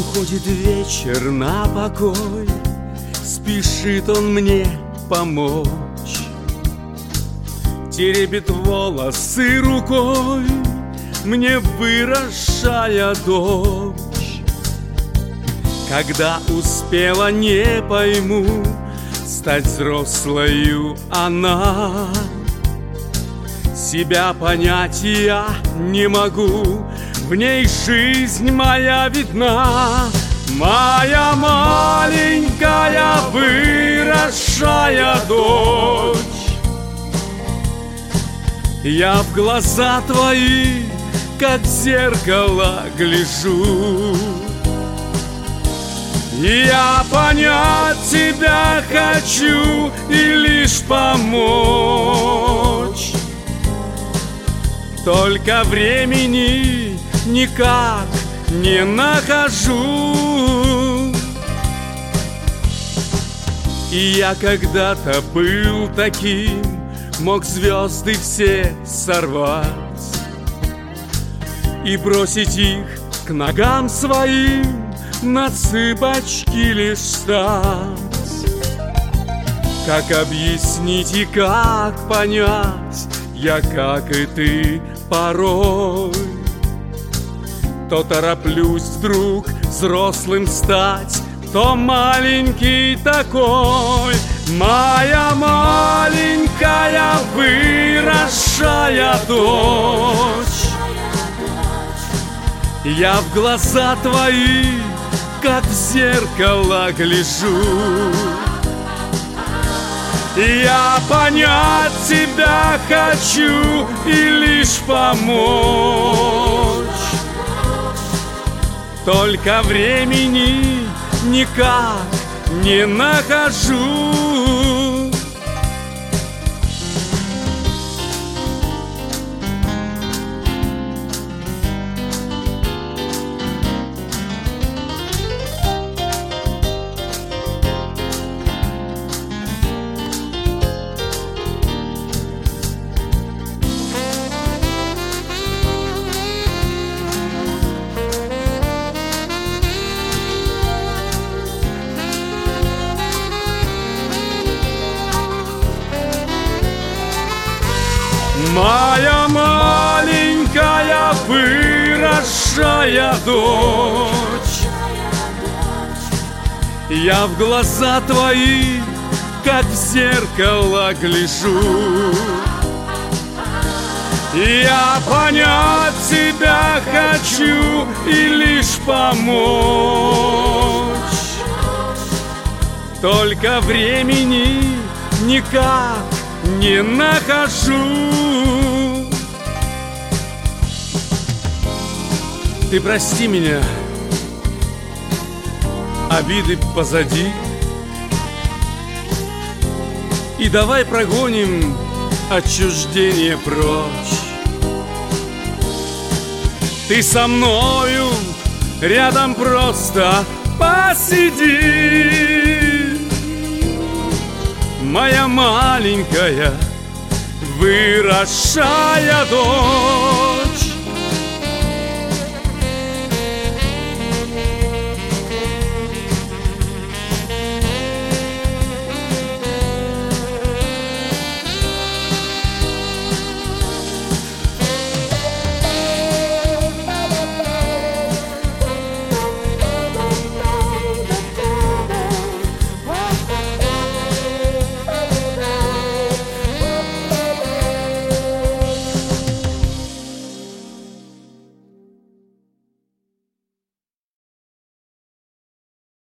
Уходит вечер на покой, спешит он мне помочь. Теребит волосы рукой, мне выросшая дочь. Когда успела, не пойму, стать взрослою она. Себя понять я не могу, в ней жизнь моя видна. Моя маленькая выросшая дочь. Я в глаза твои, как в зеркало, гляжу. Я понять тебя хочу и лишь помочь. Только времени никак не нахожу. И я когда-то был таким, мог звезды все сорвать и бросить их к ногам своим, на цыпочки лишь стать. Как объяснить и как понять, я, как и ты, порой то тороплюсь вдруг взрослым стать, то маленький такой. Моя маленькая выросшая дочь. Я в глаза твои, как в зеркало, гляжу. Я понять тебя хочу и лишь помочь. Только времени никак не нахожу. Моя маленькая выросшая дочь. Я в глаза твои, как в зеркало, гляжу. Я понять тебя хочу и лишь помочь. Только времени никак не нахожу. Ты прости меня, обиды позади, и давай прогоним отчуждение прочь. Ты со мною рядом просто посиди, моя маленькая выросшая дочь.